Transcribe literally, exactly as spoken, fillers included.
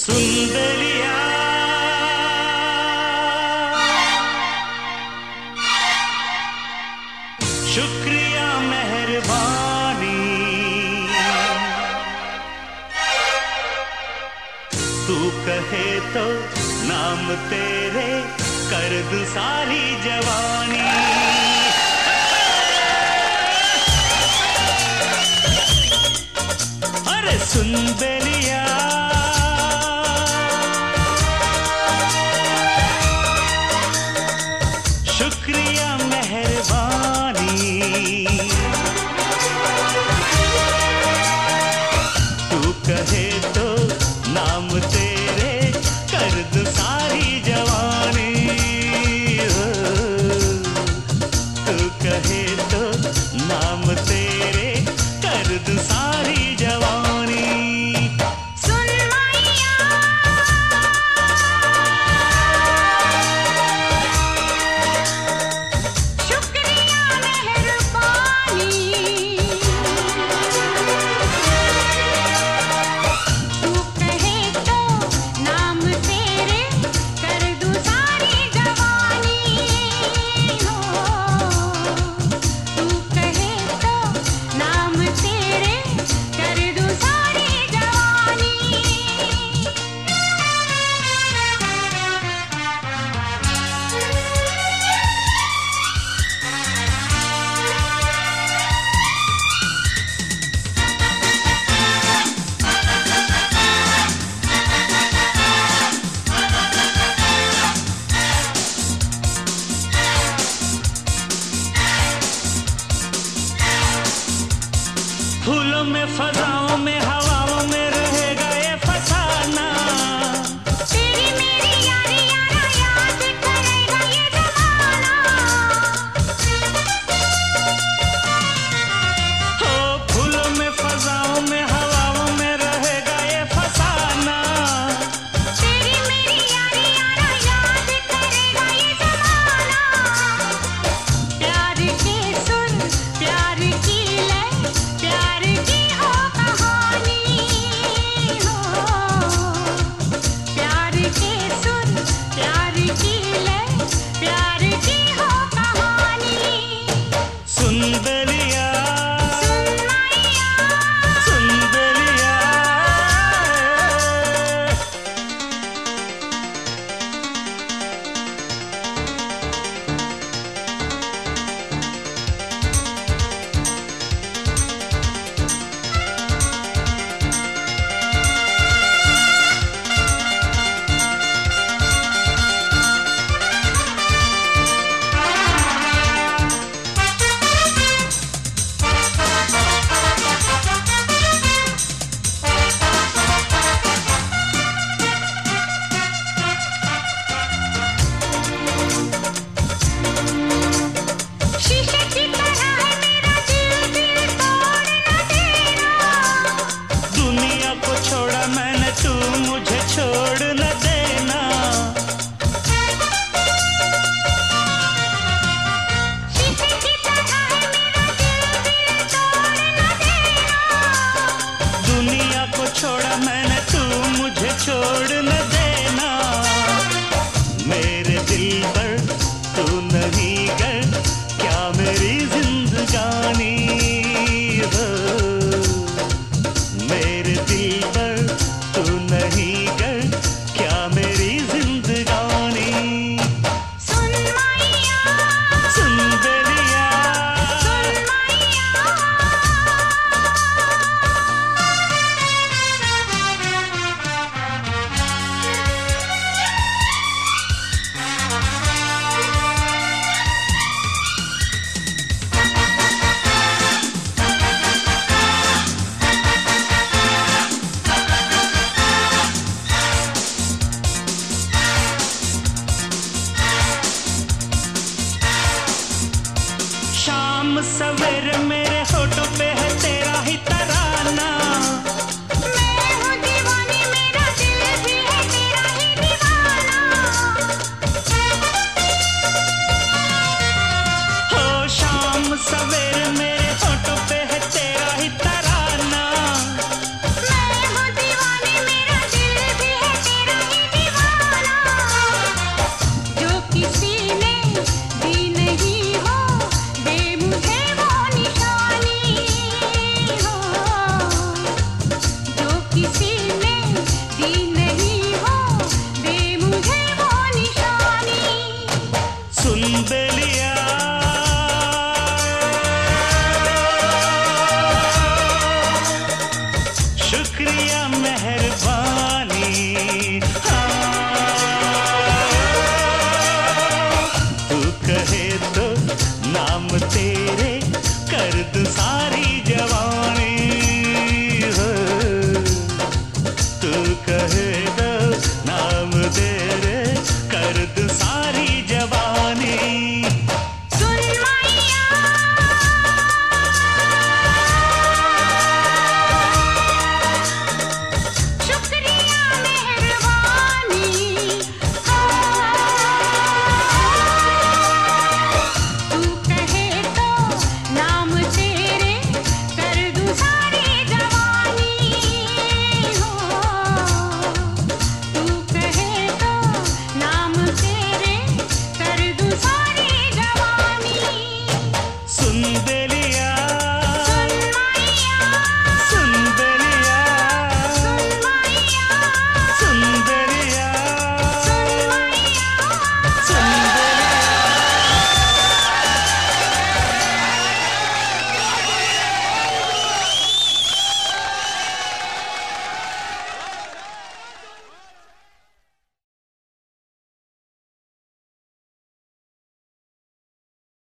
सुंदरिया शुक्रिया मेहरबानी, तू कहे तो नाम तेरे कर दूं सारी जवानी। अरे सुंदरिया शुक्रिया मेहरबानी, तू कहे तो नाम तेरे कर दूं सारी जवानी। तू कहे तो नाम तेरे कर दूं सारी जवानी। फूलों में फजाओं में हवाओं में रहेगा ये फसाना, तेरी मेरी यारी यारा याद करेगा ये जमाना। हो फूलों में फजाओं में हवाओं में रहेगा ये फसाना, तेरी मेरी यारी यारा याद करेगा ये जमाना। प्यार के सुन प्यार की लय प्यार की हो कहानी हो। प्यार के सुन प्यार की लय प्यार की हो कहानी। सुंदरिया सुन मैया सुंदरिया शीशे की तरह है मेरा दिल, दिल तोड़ न देना। दुनिया को छोड़ा मैंने तू मुझे छोड़ न देना। शीशे की तरह है मेरा दिल, दिल तोड़ न देना। दुनिया को छोड़ा मैंने तू मुझे छोड़ न देना। मेरे दिल पर तू नहीं गर क्या मेरी जिंदगानी हो। मेरे दिल पर तू नहीं गर क्या मेरी जिंदगानी। सुन मैया सुंदरिया सुन मैया शाम सवेरे में